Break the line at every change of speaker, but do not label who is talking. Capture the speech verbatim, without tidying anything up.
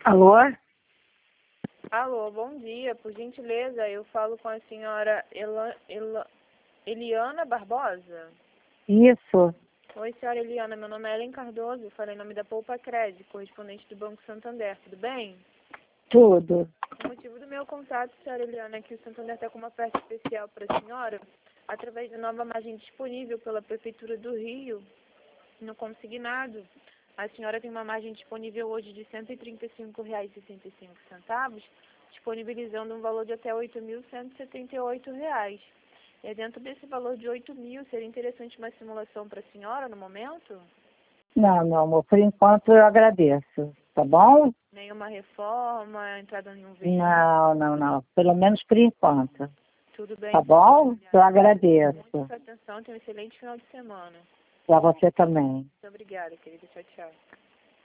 Alô?
Alô, bom dia. Por gentileza, eu falo com a senhora Ela, Ela, Eliana Barbosa?
Isso,
Oi, senhora Eliana. Meu nome é Ellen Cardoso. Eu falei em nome da Poupa Crédito, correspondente do Banco Santander. Tudo bem?
tudo.
O motivo do meu contato, senhora Eliana, é que o Santander está com uma oferta especial para a senhora, através da nova margem disponível pela Prefeitura do Rio, no consignado. A senhora tem uma margem disponível hoje de cento e trinta e cinco reais e sessenta e cinco centavos, disponibilizando um valor de até oito mil cento e setenta e oito reais. E dentro desse valor de oito mil, seria interessante uma simulação para a senhora no momento?
Não, meu amor, por enquanto eu agradeço, tá bom?
Nenhuma reforma, entrada em um veículo?
Não, não, não. Pelo menos por enquanto.
Tudo bem,
Tá
senhora
bom? Eu
Eliana.
agradeço.
Muito sua atenção, tenha um excelente final de semana.
Pra você também.
Muito obrigada, querida. Tchau, tchau.